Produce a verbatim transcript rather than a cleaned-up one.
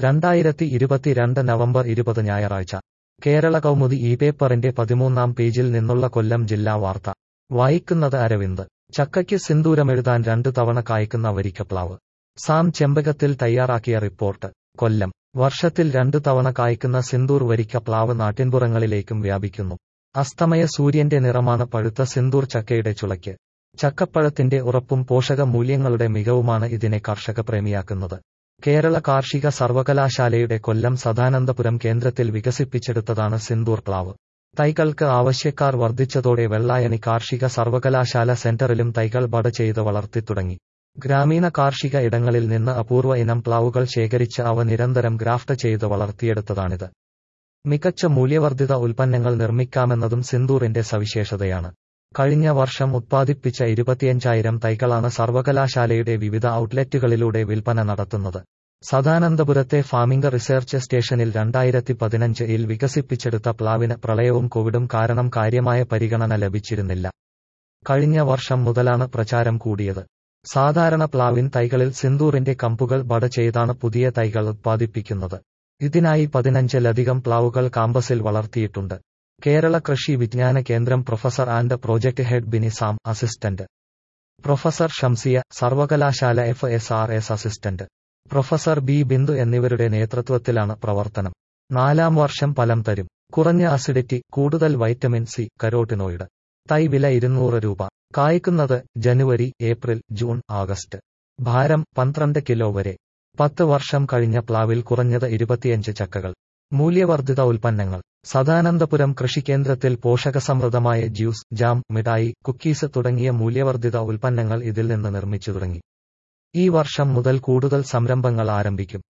രണ്ടായിരത്തി ഇരുപത്തിരണ്ട് നവംബർ ഇരുപത് ഞായറാഴ്ച കേരള കൗമുദി ഈ പേപ്പറിന്റെ പതിമൂന്നാം പേജിൽ നിന്നുള്ള കൊല്ലം ജില്ലാ വാർത്ത വായിക്കുന്നത് അരവിന്ദ്. ചക്കയ്ക്ക് സിന്ദൂരമെഴുതാൻ രണ്ടു തവണ കായ്ക്കുന്ന വരിക്കപ്ലാവ്. സാം ചെമ്പകത്തിൽ തയ്യാറാക്കിയ റിപ്പോർട്ട്. കൊല്ലം. വർഷത്തിൽ രണ്ടു തവണ കായ്ക്കുന്ന സിന്ദൂർ വരിക്കപ്ലാവ് നാട്ടിൻപുറങ്ങളിലേക്കും വ്യാപിക്കുന്നു. അസ്തമയ സൂര്യന്റെ നിറമാണ് പഴുത്ത സിന്ദൂർ ചക്കയുടെ ചുളയ്ക്ക്. ചക്കപ്പഴത്തിന്റെ ഉറപ്പും പോഷക മൂല്യങ്ങളുടെ മികവുമാണ് ഇതിനെ കർഷകപ്രേമിയാക്കുന്നത്. കേരള കാർഷിക സർവകലാശാലയുടെ കൊല്ലം സദാനന്ദപുരം കേന്ദ്രത്തിൽ വികസിപ്പിച്ചെടുത്തതാണ് സിന്ദൂർ പ്ലാവ്. തൈകൾക്ക് ആവശ്യക്കാർ വർദ്ധിച്ചതോടെ വെള്ളായണി കാർഷിക സർവകലാശാല സെന്ററിലും തൈകൾ ബഡ് ചെയ്ത് വളർത്തിത്തുടങ്ങി. ഗ്രാമീണ കാർഷിക ഇടങ്ങളിൽ നിന്ന് അപൂർവ ഇനം പ്ലാവുകൾ ശേഖരിച്ച് അവ നിരന്തരം ഗ്രാഫ്റ്റ് ചെയ്ത് വളർത്തിയെടുത്തതാണിത്. മികച്ച മൂല്യവർദ്ധിത ഉൽപ്പന്നങ്ങൾ നിർമ്മിക്കാമെന്നതും സിന്ദൂറിന്റെ സവിശേഷതയാണ്. കഴിഞ്ഞ വർഷം ഉത്പാദിപ്പിച്ച ഇരുപത്തിയഞ്ചായിരം തൈകളാണ് സർവകലാശാലയുടെ വിവിധ ഔട്ട്ലെറ്റുകളിലൂടെ വിൽപ്പന നടത്തുന്നത്. സദാനന്ദപുരത്തെ ഫാമിംഗ് റിസർച്ച് സ്റ്റേഷനിൽ രണ്ടായിരത്തി പതിനഞ്ച് ഇൽ വികസിപ്പിച്ചെടുത്ത പ്ലാവിന് പ്രളയവും കോവിഡും കാരണം കാര്യമായ പരിഗണന ലഭിച്ചിരുന്നില്ല. കഴിഞ്ഞ വർഷം മുതലാണ് പ്രചാരം കൂടിയത്. സാധാരണ പ്ലാവിൻ തൈകളിൽ സിന്ദൂറിന്റെ കമ്പുകൾ ബഡ് ചെയ്താണ് പുതിയ തൈകൾ ഉത്പാദിപ്പിക്കുന്നത്. ഇതിനായി പതിനഞ്ചിലധികം പ്ലാവുകൾ കാമ്പസിൽ വളർത്തിയിട്ടുണ്ട്. കേരള കൃഷി വിജ്ഞാന കേന്ദ്രം professor and project head Bini Sam, assistant professor Shamsiya, സർവകലാശാല F S R S assistant professor B Bindu എന്നിവരുടെ നേതൃത്വത്തിലാണ് പ്രവർത്തനം. നാലാം വർഷം ഫലം തരും. കുറഞ്ഞ അസിഡിറ്റി, കൂടുതൽ വൈറ്റമിൻ സി, കരോട്ടിനോയിഡ്. തൈ വില ഇരുന്നൂറ് രൂപ. കായ്ക്കുന്നത് ജനുവരി, ഏപ്രിൽ, ജൂൺ, ആഗസ്റ്റ്. ഭാരം പന്ത്രണ്ട് കിലോ വരെ. പത്ത് വർഷം കഴിഞ്ഞ പ്ലാവിൽ കുറഞ്ഞത് ഇരുപത്തിയഞ്ച് ചക്കകൾ. മൂല്യവർദ്ധിത ഉൽപ്പന്നങ്ങൾ. സദാനന്ദപുരം കൃഷികേന്ദ്രത്തിൽ പോഷകസമൃദ്ധമായ ജ്യൂസ്, ജാം, മിഠായി, കുക്കീസ് തുടങ്ങിയ മൂല്യവർദ്ധിത ഉൽപ്പന്നങ്ങൾ ഇതിൽ നിന്ന് നിർമ്മിച്ചു തുടങ്ങി. ഈ വർഷം മുതൽ കൂടുതൽ സംരംഭങ്ങൾ ആരംഭിക്കും.